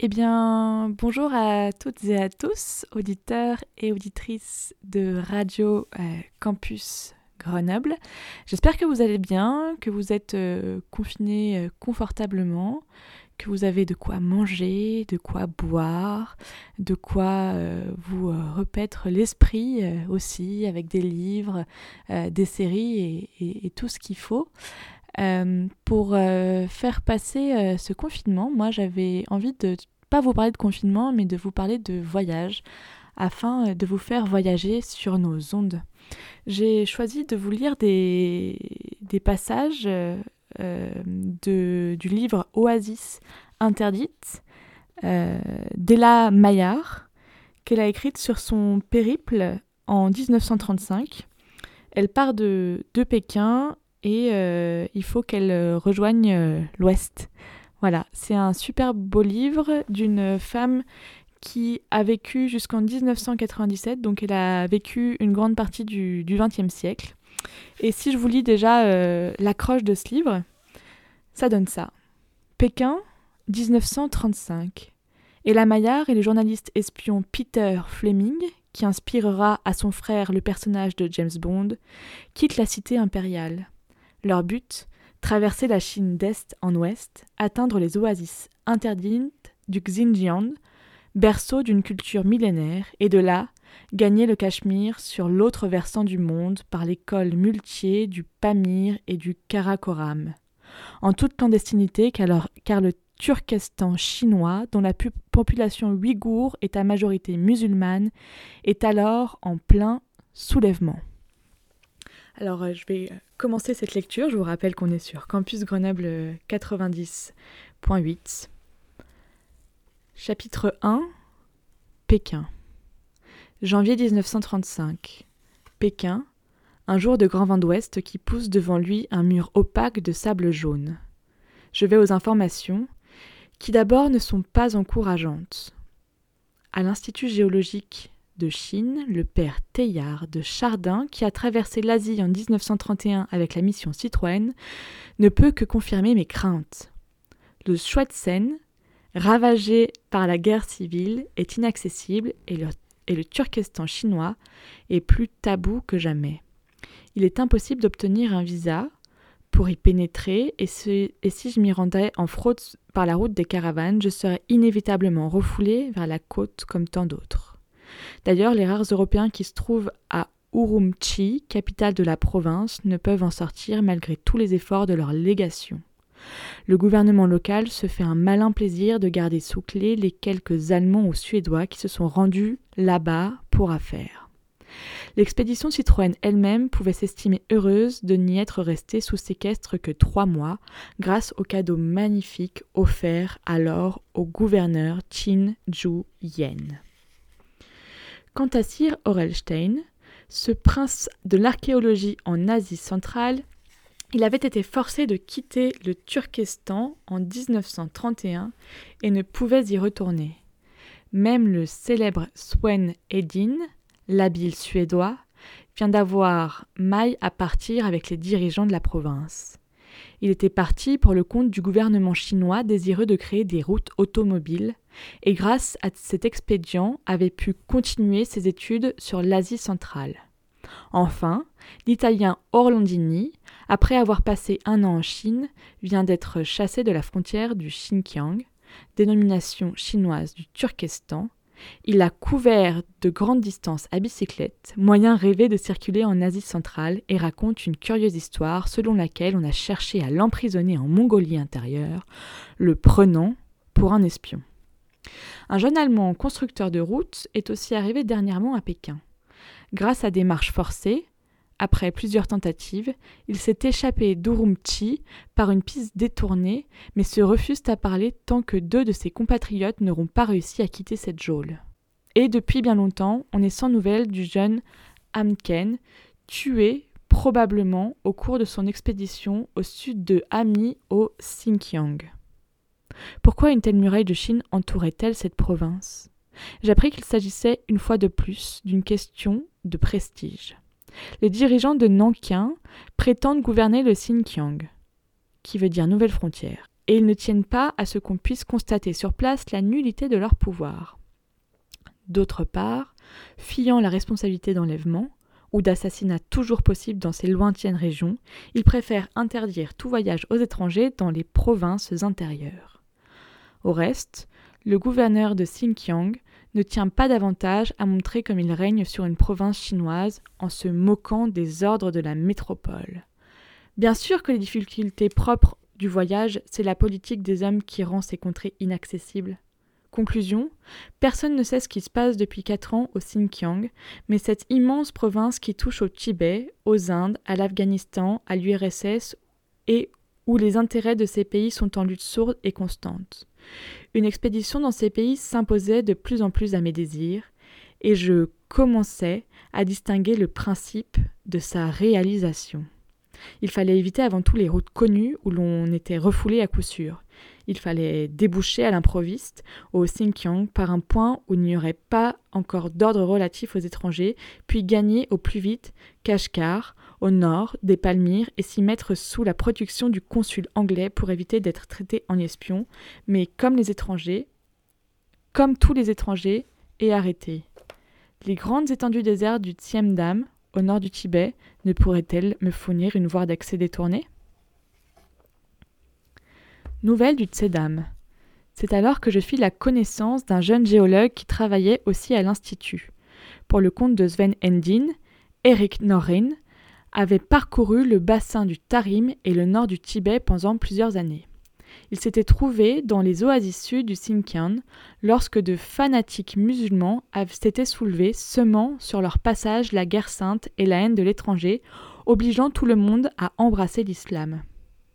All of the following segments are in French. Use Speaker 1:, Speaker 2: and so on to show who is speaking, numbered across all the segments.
Speaker 1: Eh bien, bonjour à toutes et à tous, auditeurs et auditrices de Radio Campus Grenoble. J'espère que vous allez bien, que vous êtes confinés confortablement, que vous avez de quoi manger, de quoi boire, de quoi vous repaître l'esprit aussi, avec des livres, des séries et tout ce qu'il faut. Pour faire passer ce confinement, moi j'avais envie de pas vous parler de confinement, mais de vous parler de voyage, afin de vous faire voyager sur nos ondes. J'ai choisi de vous lire des passages du livre Oasis interdite d'Ella Maillard, qu'elle a écrite sur son périple en 1935. Elle part de Pékin et il faut qu'elle rejoigne l'Ouest. Voilà, c'est un super beau livre d'une femme qui a vécu jusqu'en 1997, donc elle a vécu une grande partie du XXe siècle. Et si je vous lis déjà l'accroche de ce livre, ça donne ça. Pékin, 1935. Ella Maillard et le journaliste espion Peter Fleming, qui inspirera à son frère le personnage de James Bond, quittent la cité impériale. Leur but, traverser la Chine d'est en ouest, atteindre les oasis interdites du Xinjiang, berceau d'une culture millénaire, et de là, gagner le Cachemire sur l'autre versant du monde par les cols muletiers du Pamir et du Karakoram. En toute clandestinité, car le Turkestan chinois, dont la population ouïghour est à majorité musulmane, est alors en plein soulèvement. Alors, je vais commencer cette lecture. Je vous rappelle qu'on est sur Campus Grenoble 90.8. Chapitre 1. Pékin. Janvier 1935. Pékin. Un jour de grand vent d'ouest qui pousse devant lui un mur opaque de sable jaune. Je vais aux informations, qui d'abord ne sont pas encourageantes. À l'Institut géologique de Chine, le père Teilhard de Chardin, qui a traversé l'Asie en 1931 avec la mission Citroën, ne peut que confirmer mes craintes. Le Chouette-Sen, ravagé par la guerre civile, est inaccessible et le Turkestan chinois est plus tabou que jamais. Il est impossible d'obtenir un visa pour y pénétrer et si je m'y rendais en fraude par la route des caravanes, je serais inévitablement refoulé vers la côte comme tant d'autres. D'ailleurs, les rares Européens qui se trouvent à Urumqi, capitale de la province, ne peuvent en sortir malgré tous les efforts de leur légation. Le gouvernement local se fait un malin plaisir de garder sous clé les quelques Allemands ou Suédois qui se sont rendus là-bas pour affaires. L'expédition Citroën elle-même pouvait s'estimer heureuse de n'y être restée sous séquestre que 3 mois, grâce au cadeau magnifique offert alors au gouverneur Qin Ju-yen. Quant à Sir Orelstein, ce prince de l'archéologie en Asie centrale, il avait été forcé de quitter le Turkestan en 1931 et ne pouvait y retourner. Même le célèbre Sven Hedin, l'habile suédois, vient d'avoir maille à partir avec les dirigeants de la province. Il était parti pour le compte du gouvernement chinois désireux de créer des routes automobiles et grâce à cet expédient avait pu continuer ses études sur l'Asie centrale. Enfin, l'Italien Orlandini, après avoir passé 1 an en Chine, vient d'être chassé de la frontière du Xinjiang, dénomination chinoise du Turkestan. Il a couvert de grandes distances à bicyclette, moyen rêvé de circuler en Asie centrale, et raconte une curieuse histoire selon laquelle on a cherché à l'emprisonner en Mongolie intérieure, le prenant pour un espion. Un jeune Allemand constructeur de routes est aussi arrivé dernièrement à Pékin. Grâce à des marches forcées, après plusieurs tentatives, il s'est échappé d'Urumqi par une piste détournée, mais se refuse à parler tant que 2 de ses compatriotes n'auront pas réussi à quitter cette geôle. Et depuis bien longtemps, on est sans nouvelles du jeune Amken, tué probablement au cours de son expédition au sud de Hami au Xinjiang. Pourquoi une telle muraille de Chine entourait-elle cette province ? J'ai appris qu'il s'agissait une fois de plus d'une question de prestige. Les dirigeants de Nankin prétendent gouverner le Xinjiang, qui veut dire nouvelle frontière. et ils ne tiennent pas à ce qu'on puisse constater sur place la nullité de leur pouvoir. D'autre part, fuyant la responsabilité d'enlèvement ou d'assassinat toujours possible dans ces lointaines régions, ils préfèrent interdire tout voyage aux étrangers dans les provinces intérieures. Au reste, le gouverneur de Xinjiang ne tient pas davantage à montrer comme il règne sur une province chinoise en se moquant des ordres de la métropole. Bien sûr que les difficultés propres du voyage, c'est la politique des hommes qui rend ces contrées inaccessibles. Conclusion, personne ne sait ce qui se passe depuis 4 ans au Xinjiang, mais cette immense province qui touche au Tibet, aux Indes, à l'Afghanistan, à l'URSS et où les intérêts de ces pays sont en lutte sourde et constante. Une expédition dans ces pays s'imposait de plus en plus à mes désirs, et je commençais à distinguer le principe de sa réalisation. Il fallait éviter avant tout les routes connues où l'on était refoulé à coup sûr. Il fallait déboucher à l'improviste au Xinjiang par un point où il n'y aurait pas encore d'ordre relatif aux étrangers, puis gagner au plus vite Kashgar, au nord des Palmyres, et s'y mettre sous la protection du consul anglais pour éviter d'être traité en espion, mais comme tous les étrangers, et arrêté. Les grandes étendues désertes du Xiemdam, au nord du Tibet, ne pourraient-elles me fournir une voie d'accès détournée ? Nouvelle du Tsedam. C'est alors que je fis la connaissance d'un jeune géologue qui travaillait aussi à l'Institut. Pour le compte de Sven Hedin, Erik Norrin avait parcouru le bassin du Tarim et le nord du Tibet pendant plusieurs années. Il s'était trouvé dans les oasis sud du Xinjiang lorsque de fanatiques musulmans s'étaient soulevés, semant sur leur passage la guerre sainte et la haine de l'étranger, obligeant tout le monde à embrasser l'islam.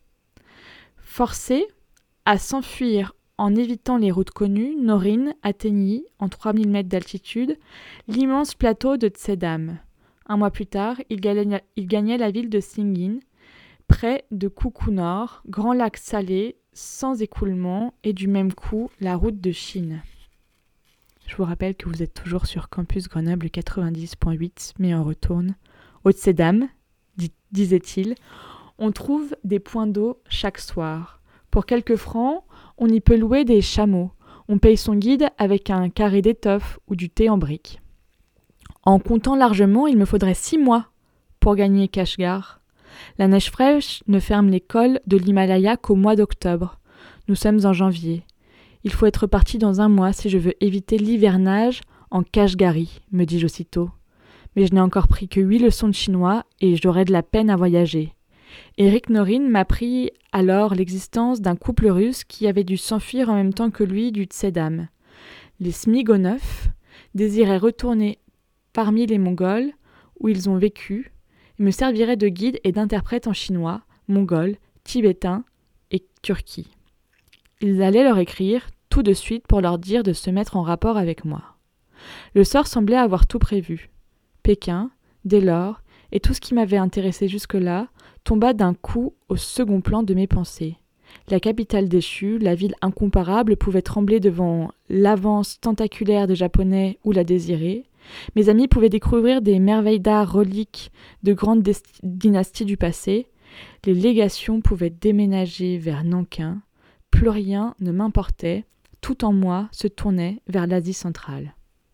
Speaker 1: Forcé à s'enfuir en évitant les routes connues, Norrin atteignit, en 3000 mètres d'altitude, l'immense plateau de Tsedam. Un mois plus tard, il gagnait la ville de Xingin, près de Coucou Nord, grand lac salé, sans écoulement, et du même coup, la route de Chine. Je vous rappelle que vous êtes toujours sur Campus Grenoble 90.8, mais on retourne. Au Tsedam, disait-il, on trouve des points d'eau chaque soir. Pour quelques francs, on y peut louer des chameaux. On paye son guide avec un carré d'étoffe ou du thé en brique. En comptant largement, il me faudrait 6 mois pour gagner Kashgar. La neige fraîche ne ferme les cols de l'Himalaya qu'au mois d'octobre. Nous sommes en janvier. Il faut être parti dans 1 mois si je veux éviter l'hivernage en Kashgari, me dis-je aussitôt. Mais je n'ai encore pris que 8 leçons de chinois et j'aurai de la peine à voyager. Erik Norrin m'apprit alors l'existence d'un couple russe qui avait dû s'enfuir en même temps que lui du Tsedam. Les Smigonov désiraient retourner parmi les Mongols où ils ont vécu et me serviraient de guide et d'interprète en chinois, mongol, tibétain et turki. Ils allaient leur écrire tout de suite pour leur dire de se mettre en rapport avec moi. Le sort semblait avoir tout prévu. Pékin, dès lors, et tout ce qui m'avait intéressé jusque-là tomba d'un coup au second plan de mes pensées. La capitale déchue, la ville incomparable, pouvait trembler devant l'avance tentaculaire des Japonais ou la désirer. Mes amis pouvaient découvrir des merveilles d'art reliques de grandes dynasties du passé. Les légations pouvaient déménager vers Nankin. Plus rien ne m'importait. Tout en moi se tournait vers l'Asie centrale.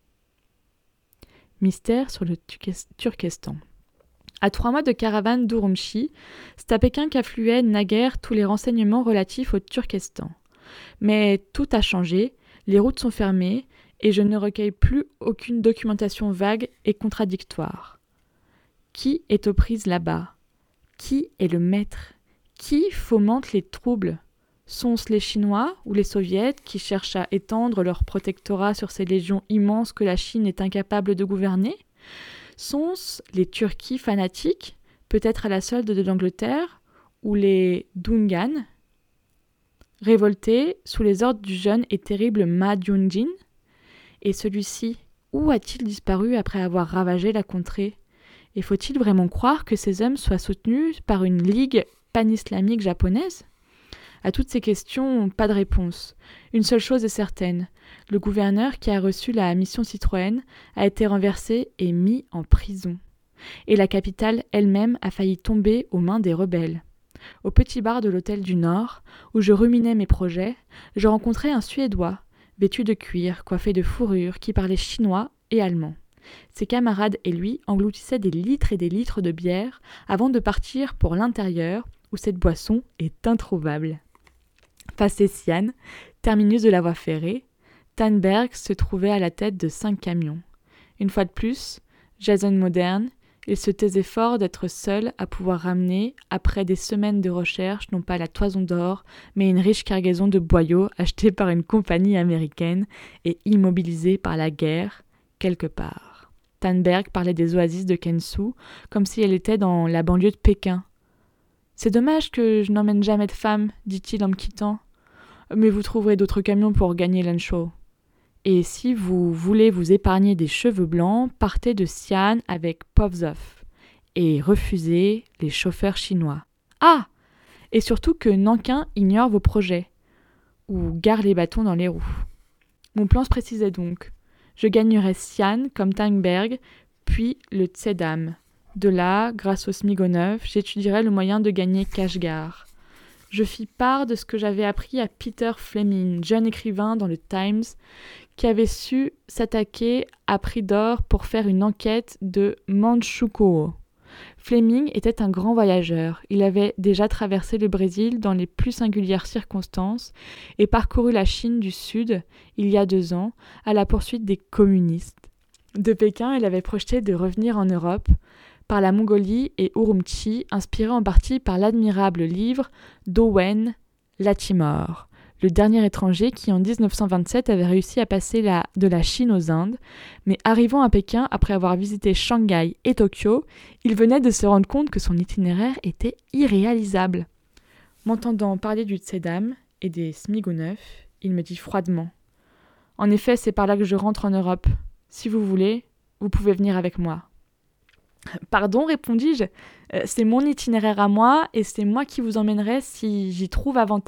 Speaker 1: Mystère sur le Turkestan. À 3 mois de caravane d'Urumqi, c'est à Pékin qu'affluaient naguère tous les renseignements relatifs au Turkestan. Mais tout a changé, les routes sont fermées et je ne recueille plus aucune documentation vague et contradictoire. Qui est aux prises là-bas ? Qui est le maître ? Qui fomente les troubles ? Sont-ce les Chinois ou les Soviets qui cherchent à étendre leur protectorat sur ces légions immenses que la Chine est incapable de gouverner ? Sont-ce les Turquis fanatiques, peut-être à la solde de l'Angleterre, ou les Dungan, révoltés sous les ordres du jeune et terrible Ma Dongzhin ? Et celui-ci, où a-t-il disparu après avoir ravagé la contrée ? Et faut-il vraiment croire que ces hommes soient soutenus par une ligue pan-islamique japonaise ? À toutes ces questions, pas de réponse. Une seule chose est certaine. Le gouverneur qui a reçu la mission Citroën a été renversé et mis en prison. Et la capitale elle-même a failli tomber aux mains des rebelles. Au petit bar de l'hôtel du Nord, où je ruminais mes projets, je rencontrai un Suédois, vêtu de cuir, coiffé de fourrure, qui parlait chinois et allemand. Ses camarades et lui engloutissaient des litres et des litres de bière avant de partir pour l'intérieur, où cette boisson est introuvable. Passé Sian, terminus de la voie ferrée, Tannberg se trouvait à la tête de 5 camions. Une fois de plus, Jason moderne, il se taisait fort d'être seul à pouvoir ramener, après des semaines de recherche, non pas la toison d'or, mais une riche cargaison de boyaux achetés par une compagnie américaine et immobilisés par la guerre, quelque part. Tannberg parlait des oasis de Kansu comme si elle était dans la banlieue de Pékin. « C'est dommage que je n'emmène jamais de femme, dit-il en me quittant. Mais vous trouverez d'autres camions pour gagner Lanzhou. Et si vous voulez vous épargner des cheveux blancs, partez de Xi'an avec Povzov et refusez les chauffeurs chinois. Ah! Et surtout que Nankin ignore vos projets ou gare les bâtons dans les roues. » Mon plan se précisait donc. Je gagnerais Xi'an comme Tannberg, puis le Tsedam. De là, grâce au Smigonov, j'étudierais le moyen de gagner Kashgar. Je fis part de ce que j'avais appris à Peter Fleming, jeune écrivain dans le Times, qui avait su s'attaquer à prix d'or pour faire une enquête de Manchukuo. Fleming était un grand voyageur. Il avait déjà traversé le Brésil dans les plus singulières circonstances et parcouru la Chine du Sud, il y a 2 ans, à la poursuite des communistes. De Pékin, il avait projeté de revenir en Europe, par la Mongolie et Urumqi, inspiré en partie par l'admirable livre d'Owen Latimore, le dernier étranger qui en 1927 avait réussi à passer de la Chine aux Indes, mais arrivant à Pékin après avoir visité Shanghai et Tokyo, il venait de se rendre compte que son itinéraire était irréalisable. M'entendant parler du Tsedam et des Smigonov, il me dit froidement « En effet, c'est par là que je rentre en Europe. Si vous voulez, vous pouvez venir avec moi. » « Pardon, répondis-je, c'est mon itinéraire à moi et c'est moi qui vous emmènerai si j'y trouve avantage. »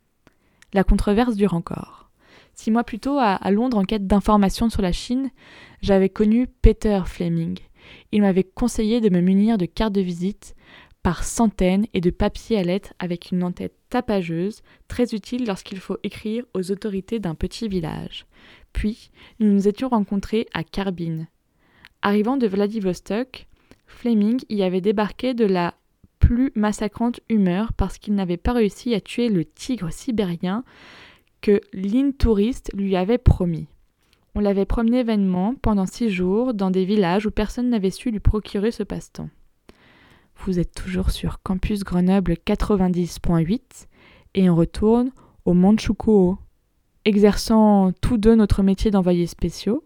Speaker 1: La controverse dure encore. 6 mois plus tôt, à Londres, en quête d'informations sur la Chine, j'avais connu Peter Fleming. Il m'avait conseillé de me munir de cartes de visite par centaines et de papiers à lettres avec une en-tête tapageuse, très utile lorsqu'il faut écrire aux autorités d'un petit village. Puis, nous nous étions rencontrés à Karbin. Arrivant de Vladivostok, Fleming y avait débarqué de la plus massacrante humeur parce qu'il n'avait pas réussi à tuer le tigre sibérien que l'Intouriste lui avait promis. On l'avait promené vainement pendant 6 jours dans des villages où personne n'avait su lui procurer ce passe-temps. Vous êtes toujours sur Campus Grenoble 90.8 et on retourne au Manchukuo, exerçant tous deux notre métier d'envoyés spéciaux.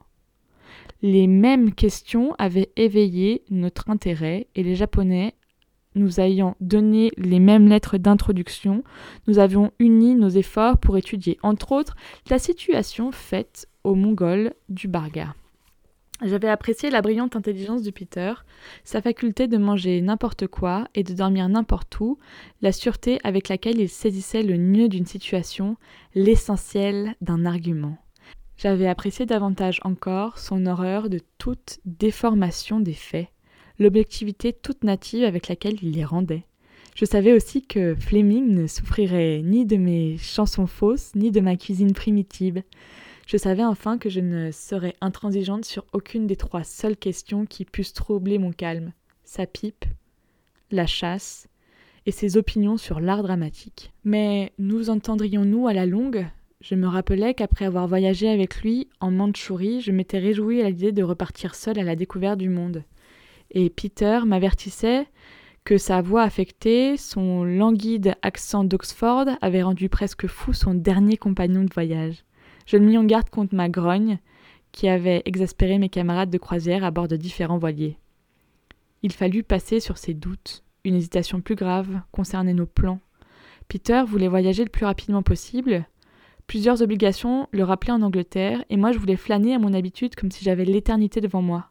Speaker 1: Les mêmes questions avaient éveillé notre intérêt et les Japonais, nous ayant donné les mêmes lettres d'introduction, nous avions uni nos efforts pour étudier, entre autres, la situation faite aux Mongols du Barga. J'avais apprécié la brillante intelligence de Peter, sa faculté de manger n'importe quoi et de dormir n'importe où, la sûreté avec laquelle il saisissait le nœud d'une situation, l'essentiel d'un argument. J'avais apprécié davantage encore son horreur de toute déformation des faits, l'objectivité toute native avec laquelle il les rendait. Je savais aussi que Fleming ne souffrirait ni de mes chansons fausses, ni de ma cuisine primitive. Je savais enfin que je ne serais intransigeante sur aucune des 3 seules questions qui pussent troubler mon calme, sa pipe, la chasse et ses opinions sur l'art dramatique. Mais nous entendrions-nous à la longue ? Je me rappelais qu'après avoir voyagé avec lui en Mandchourie, je m'étais réjouie à l'idée de repartir seule à la découverte du monde. Et Peter m'avertissait que sa voix affectée, son languide accent d'Oxford, avait rendu presque fou son dernier compagnon de voyage. Je le mis en garde contre ma grogne, qui avait exaspéré mes camarades de croisière à bord de différents voiliers. Il fallut passer sur ses doutes. Une hésitation plus grave concernait nos plans. Peter voulait voyager le plus rapidement possible. Plusieurs obligations le rappelaient en Angleterre, et moi je voulais flâner à mon habitude comme si j'avais l'éternité devant moi.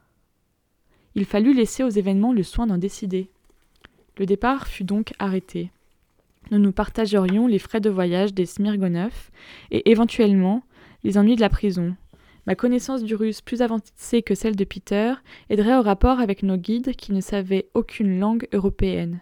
Speaker 1: Il fallut laisser aux événements le soin d'en décider. Le départ fut donc arrêté. Nous nous partagerions les frais de voyage des Smirgonov et éventuellement les ennuis de la prison. Ma connaissance du russe plus avancée que celle de Peter aiderait au rapport avec nos guides qui ne savaient aucune langue européenne.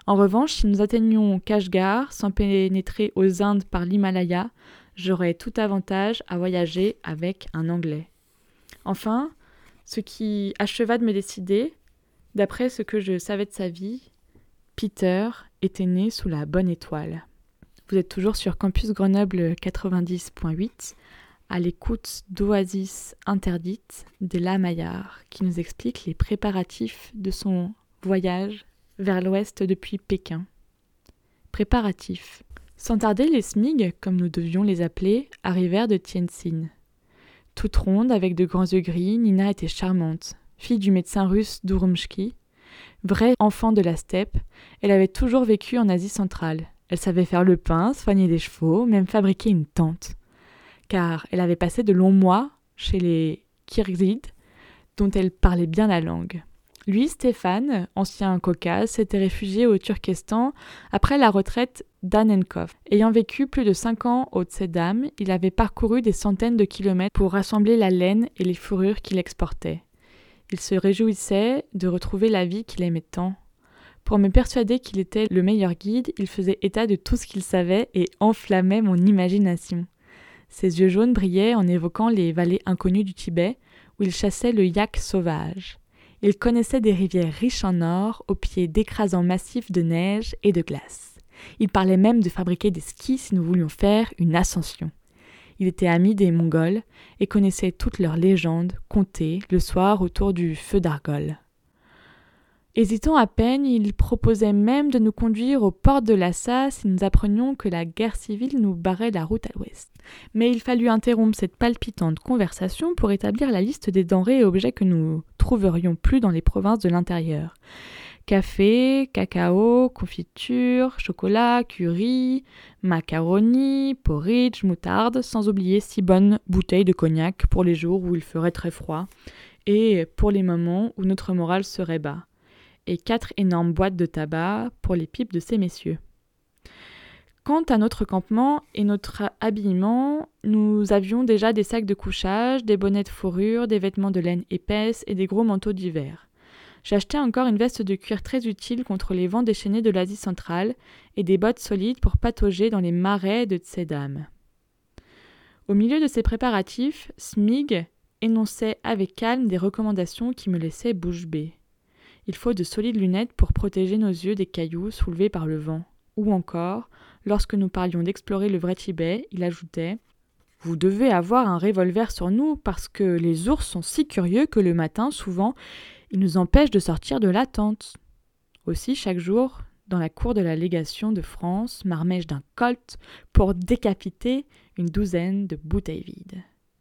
Speaker 1: En revanche, si nous atteignions Kashgar sans pénétrer aux Indes par l'Himalaya, j'aurais tout avantage à voyager avec un Anglais. Enfin, ce qui acheva de me décider, d'après ce que je savais de sa vie, Peter était né sous la bonne étoile. Vous êtes toujours sur Campus Grenoble 90.8, à l'écoute d'Oasis interdite d'Ella Maillard, qui nous explique les préparatifs de son voyage vers l'ouest depuis Pékin. Préparatifs. Sans tarder, les SMIG, comme nous devions les appeler, arrivèrent de Tientsin. Toute ronde, avec de grands yeux gris, Nina était charmante. Fille du médecin russe Durumshki, vraie enfant de la steppe, elle avait toujours vécu en Asie centrale. Elle savait faire le pain, soigner des chevaux, même fabriquer une tente. Car elle avait passé de longs mois chez les Kirghizides, dont elle parlait bien la langue. Lui, Stéphane, ancien Caucase, s'était réfugié au Turkestan après la retraite d'Anenkov. Ayant vécu plus de 5 ans au Tsedam, il avait parcouru des centaines de kilomètres pour rassembler la laine et les fourrures qu'il exportait. Il se réjouissait de retrouver la vie qu'il aimait tant. Pour me persuader qu'il était le meilleur guide, il faisait état de tout ce qu'il savait et enflammait mon imagination. Ses yeux jaunes brillaient en évoquant les vallées inconnues du Tibet, où il chassait le yak sauvage. Il connaissait des rivières riches en or, au pied d'écrasants massifs de neige et de glace. Il parlait même de fabriquer des skis si nous voulions faire une ascension. Il était ami des Mongols et connaissait toutes leurs légendes contées le soir autour du feu d'Argol. Hésitant à peine, il proposait même de nous conduire aux portes de Lhasa si nous apprenions que la guerre civile nous barrait la route à l'ouest. Mais il fallut interrompre cette palpitante conversation pour établir la liste des denrées et objets que nous trouverions plus dans les provinces de l'intérieur. Café, cacao, confiture, chocolat, curry, macaroni, porridge, moutarde, sans oublier 6 bonnes bouteilles de cognac pour les jours où il ferait très froid et pour les moments où notre morale serait bas. Et 4 énormes boîtes de tabac pour les pipes de ces messieurs. Quant à notre campement et notre habillement, nous avions déjà des sacs de couchage, des bonnets de fourrure, des vêtements de laine épaisse et des gros manteaux d'hiver. J'achetai encore une veste de cuir très utile contre les vents déchaînés de l'Asie centrale et des bottes solides pour patauger dans les marais de Tsedam. Au milieu de ces préparatifs, Smig énonçait avec calme des recommandations qui me laissaient bouche bée. Il faut de solides lunettes pour protéger nos yeux des cailloux soulevés par le vent. Ou encore, lorsque nous parlions d'explorer le vrai Tibet, il ajoutait « Vous devez avoir un revolver sur nous parce que les ours sont si curieux que le matin, souvent, ils nous empêchent de sortir de la tente. » Aussi, chaque jour, dans la cour de la légation de France, m'armai-je d'un colt pour décapiter une 12aine de bouteilles vides.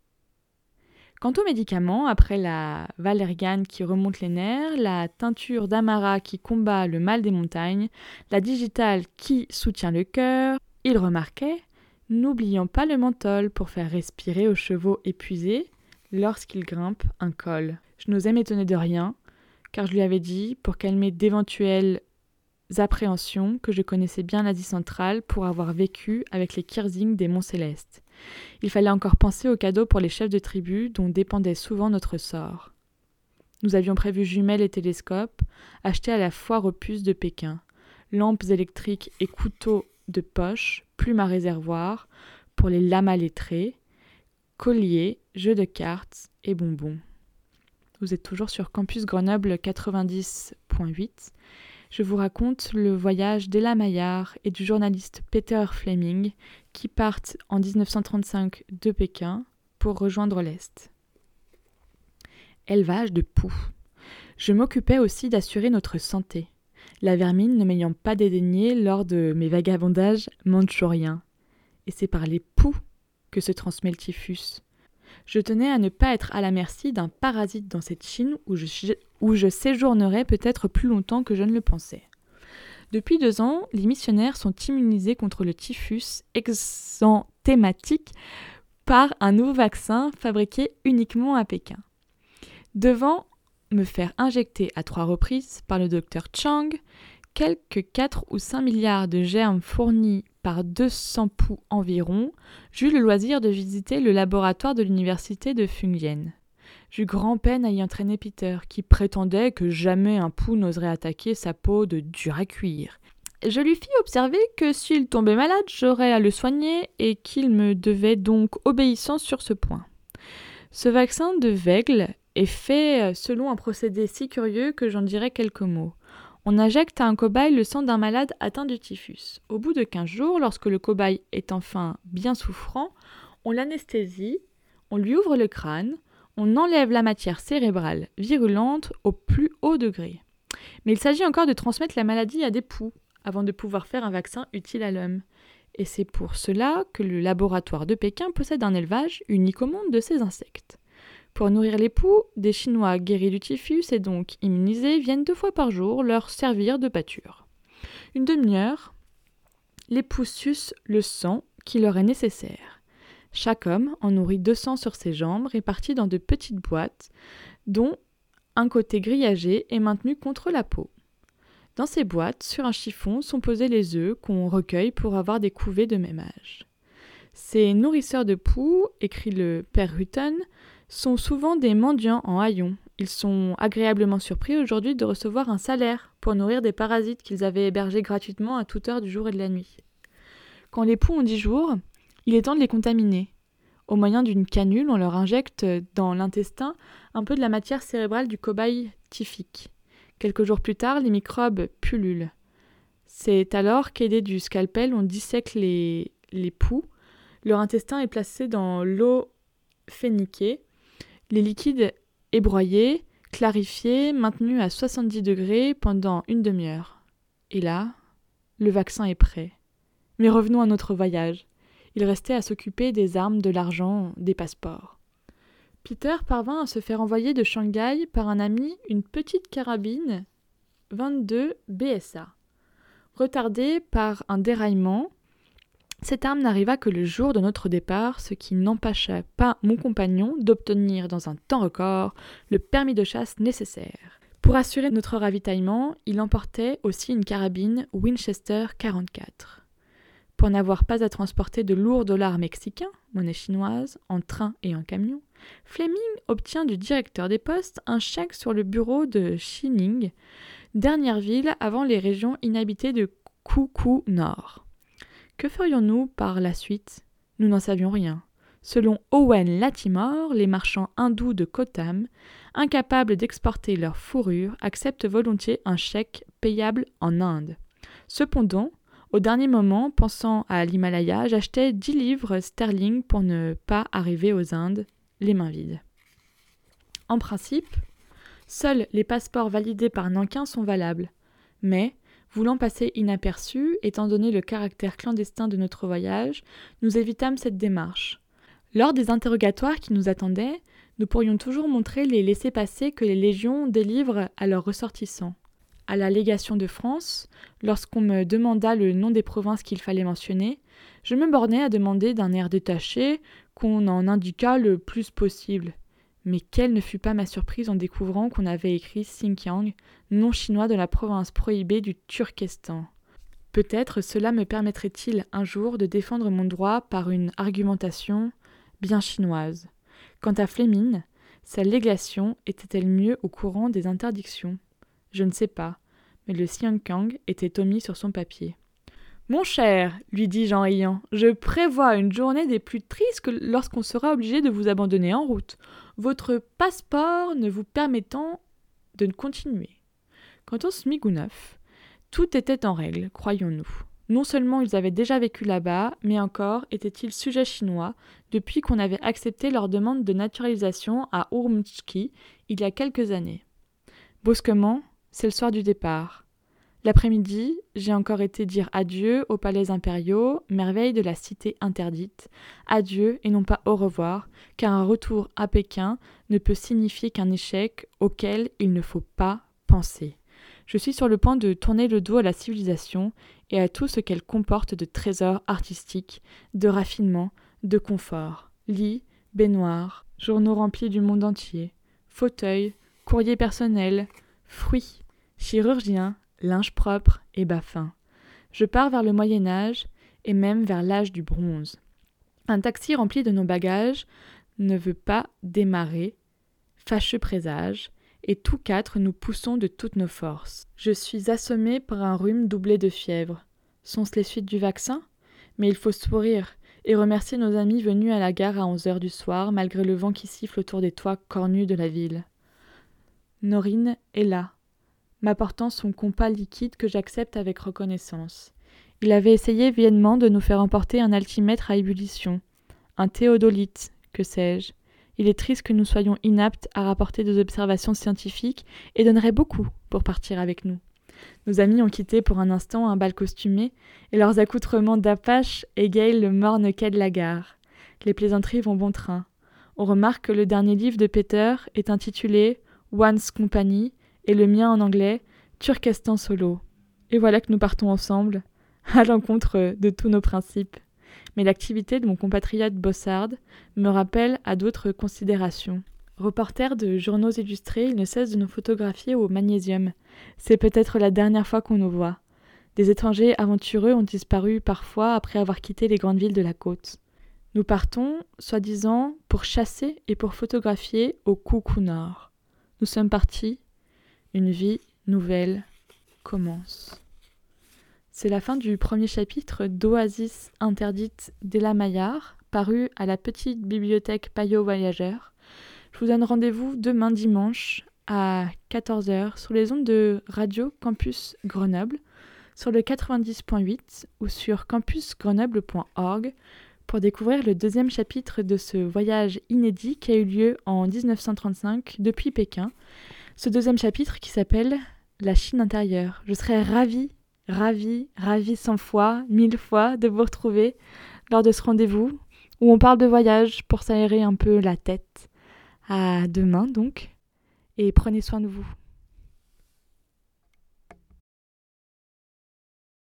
Speaker 1: Quant aux médicaments, après la valériane qui remonte les nerfs, la teinture d'amara qui combat le mal des montagnes, la digitale qui soutient le cœur, il remarquait, n'oublions pas le menthol pour faire respirer aux chevaux épuisés lorsqu'ils grimpent un col. Je n'osais m'étonner de rien, car je lui avais dit, pour calmer d'éventuelles appréhensions, que je connaissais bien l'Asie centrale pour avoir vécu avec les Kirzings des Monts Célestes. Il fallait encore penser aux cadeaux pour les chefs de tribu dont dépendait souvent notre sort. Nous avions prévu jumelles et télescopes, achetés à la foire aux puces de Pékin, lampes électriques et couteaux de poche, plumes à réservoir pour les lamas lettrés, colliers, jeux de cartes et bonbons. Vous êtes toujours sur Campus Grenoble 90.8. Je vous raconte le voyage d'Ella Maillard et du journaliste Peter Fleming qui partent en 1935 de Pékin pour rejoindre l'Est. Élevage de poux. Je m'occupais aussi d'assurer notre santé, la vermine ne m'ayant pas dédaigné lors de mes vagabondages mandchouriens. Et c'est par les poux que se transmet le typhus. Je tenais à ne pas être à la merci d'un parasite dans cette Chine où je séjournerais peut-être plus longtemps que je ne le pensais. Depuis 2 ans, les missionnaires sont immunisés contre le typhus exanthématique par un nouveau vaccin fabriqué uniquement à Pékin. Devant me faire injecter à 3 reprises par le docteur Chang quelques 4 ou 5 milliards de germes fournis par 200 poux environ, j'eus le loisir de visiter le laboratoire de l'université de Fungyen. J'eus grand-peine à y entraîner Peter, qui prétendait que jamais un poux n'oserait attaquer sa peau de dur à cuire. je lui fis observer que s'il tombait malade, j'aurais à le soigner et qu'il me devait donc obéissance sur ce point. Ce vaccin de Veigle est fait selon un procédé si curieux que j'en dirai quelques mots. On injecte à un cobaye le sang d'un malade atteint du typhus. Au bout de 15 jours, lorsque le cobaye est enfin bien souffrant, on l'anesthésie, on lui ouvre le crâne, on enlève la matière cérébrale virulente au plus haut degré. Mais il s'agit encore de transmettre la maladie à des poux, avant de pouvoir faire un vaccin utile à l'homme. Et c'est pour cela que le laboratoire de Pékin possède un élevage unique au monde de ces insectes. Pour nourrir les poux, des Chinois guéris du typhus et donc immunisés viennent 2 fois par jour leur servir de pâture. Une demi-heure, les poux sucent le sang qui leur est nécessaire. Chaque homme en nourrit 200 sur ses jambes, réparties dans de petites boîtes, dont un côté grillagé est maintenu contre la peau. Dans ces boîtes, sur un chiffon, sont posés les œufs qu'on recueille pour avoir des couvées de même âge. Ces nourrisseurs de poux, écrit le père Hutton, sont souvent des mendiants en haillons. Ils sont agréablement surpris aujourd'hui de recevoir un salaire pour nourrir des parasites qu'ils avaient hébergés gratuitement à toute heure du jour et de la nuit. Quand les poux ont 10 jours, il est temps de les contaminer. Au moyen d'une canule, on leur injecte dans l'intestin un peu de la matière cérébrale du cobaye typhique. Quelques jours plus tard, les microbes pullulent. C'est alors qu'aidé du scalpel, on dissèque les poux. Leur intestin est placé dans l'eau phéniquée, les liquides ébroyés, clarifiés, maintenus à 70 degrés pendant une demi-heure. Et là, le vaccin est prêt. Mais revenons à notre voyage. Il restait à s'occuper des armes, de l'argent, des passeports. Peter parvint à se faire envoyer de Shanghai par un ami une petite carabine 22 BSA. Retardée par un déraillement, cette arme n'arriva que le jour de notre départ, ce qui n'empêcha pas mon compagnon d'obtenir dans un temps record le permis de chasse nécessaire. Pour assurer notre ravitaillement, il emportait aussi une carabine Winchester 44. Pour n'avoir pas à transporter de lourds dollars mexicains, monnaie chinoise, en train et en camion, Fleming obtient du directeur des postes un chèque sur le bureau de Xining, dernière ville avant les régions inhabitées de Kuku Nord. Que ferions-nous par la suite ? Nous n'en savions rien. Selon Owen Lattimore, les marchands hindous de Kotam, incapables d'exporter leur fourrure, acceptent volontiers un chèque payable en Inde. Cependant, au dernier moment, pensant à l'Himalaya, j'achetais 10 livres sterling pour ne pas arriver aux Indes les mains vides. En principe, seuls les passeports validés par Nankin sont valables. Mais, voulant passer inaperçus, étant donné le caractère clandestin de notre voyage, nous évitâmes cette démarche. Lors des interrogatoires qui nous attendaient, nous pourrions toujours montrer les laissez-passer que les légions délivrent à leurs ressortissants. À la légation de France, lorsqu'on me demanda le nom des provinces qu'il fallait mentionner, je me bornai à demander d'un air détaché qu'on en indiquât le plus possible. Mais quelle ne fut pas ma surprise en découvrant qu'on avait écrit Xinjiang, nom chinois de la province prohibée du Turkestan. Peut-être cela me permettrait-il un jour de défendre mon droit par une argumentation bien chinoise. Quant à Fleming, sa légation était-elle mieux au courant des interdictions ? Je ne sais pas, mais le Xinjiang était omis sur son papier. « Mon cher, lui dis-je en riant, je prévois une journée des plus tristes que lorsqu'on sera obligé de vous abandonner en route, votre passeport ne vous permettant de continuer. » Quant aux Smigounov, tout était en règle, croyons-nous. Non seulement ils avaient déjà vécu là-bas, mais encore étaient-ils sujets chinois depuis qu'on avait accepté leur demande de naturalisation à Urumqi il y a quelques années. Brusquement, c'est le soir du départ. L'après-midi, j'ai encore été dire adieu aux palais impériaux, merveille de la cité interdite. Adieu et non pas au revoir, car un retour à Pékin ne peut signifier qu'un échec auquel il ne faut pas penser. Je suis sur le point de tourner le dos à la civilisation et à tout ce qu'elle comporte de trésors artistiques, de raffinement, de confort. Lits, baignoires, journaux remplis du monde entier, fauteuils, courriers personnels, fruits, chirurgiens, linge propre et bas fin. Je pars vers le Moyen-Âge et même vers l'âge du bronze. Un taxi rempli de nos bagages ne veut pas démarrer, fâcheux présage, et tous quatre nous poussons de toutes nos forces. Je suis assommé par un rhume doublé de fièvre. Sont-ce les suites du vaccin ? Mais il faut sourire et remercier nos amis venus à la gare à 11h du soir, malgré le vent qui siffle autour des toits cornus de la ville. Norine est là, m'apportant son compas liquide que j'accepte avec reconnaissance. Il avait essayé vainement de nous faire emporter un altimètre à ébullition, un théodolite, que sais-je. Il est triste que nous soyons inaptes à rapporter des observations scientifiques et donnerait beaucoup pour partir avec nous. Nos amis ont quitté pour un instant un bal costumé et leurs accoutrements d'apache égayent le morne quai de la gare. Les plaisanteries vont bon train. On remarque que le dernier livre de Peter est intitulé « One's Company » et le mien en anglais « Turkestan Solo ». Et voilà que nous partons ensemble, à l'encontre de tous nos principes. Mais l'activité de mon compatriote Bossard me rappelle à d'autres considérations. Reporter de journaux illustrés, il ne cesse de nous photographier au magnésium. C'est peut-être la dernière fois qu'on nous voit. Des étrangers aventureux ont disparu parfois après avoir quitté les grandes villes de la côte. Nous partons, soi-disant, pour chasser et pour photographier au Coucou Nord. Nous sommes partis. Une vie nouvelle commence. C'est la fin du premier chapitre d'Oasis interdite d'Ella Maillard, paru à la petite bibliothèque Payot Voyageur. Je vous donne rendez-vous demain dimanche à 14h sur les ondes de Radio Campus Grenoble, sur le 90.8 ou sur campusgrenoble.org pour découvrir le deuxième chapitre de ce voyage inédit qui a eu lieu en 1935 depuis Pékin. Ce deuxième chapitre qui s'appelle « La Chine intérieure ». Je serais ravie 100 fois, 1000 fois de vous retrouver lors de ce rendez-vous où on parle de voyage pour s'aérer un peu la tête. À demain donc, et prenez soin de vous.